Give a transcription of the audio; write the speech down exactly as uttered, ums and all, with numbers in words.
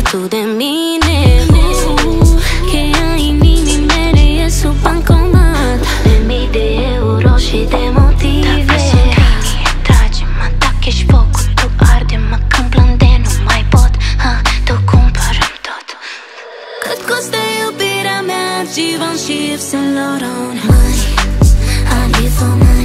tu de mine. uh, Cheia inimii mele e sub bancomat, de mii de euro și de motive. Dacă sunt linii, trage-mă. Dacă ești focul, tu arde-mă. Când plânde, nu mai pot, ha, tu cumpărăm tot. Cât costă iubirea mea? Givenchy, Yves Saint Laurent. Money, I live for money.